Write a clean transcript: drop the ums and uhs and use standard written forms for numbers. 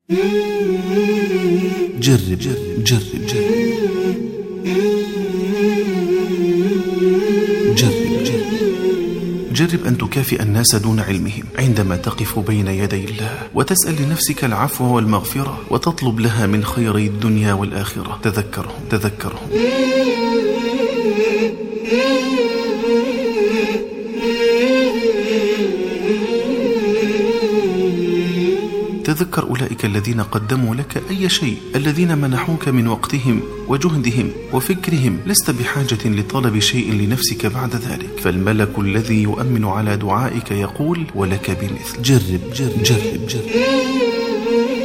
جرب جرب جرب جرب جرب أن تكافئ الناس دون علمهم عندما تقف بين يدي الله وتسأل لنفسك العفو والمغفرة وتطلب لها من خيري الدنيا والآخرة. تذكرهم. تذكر أولئك الذين قدموا لك أي شيء، الذين منحوك من وقتهم وجهدهم وفكرهم. لست بحاجة لطلب شيء لنفسك بعد ذلك، فالملك الذي يؤمن على دعائك يقول: ولك بمثل. جرب جرب جرب جرب.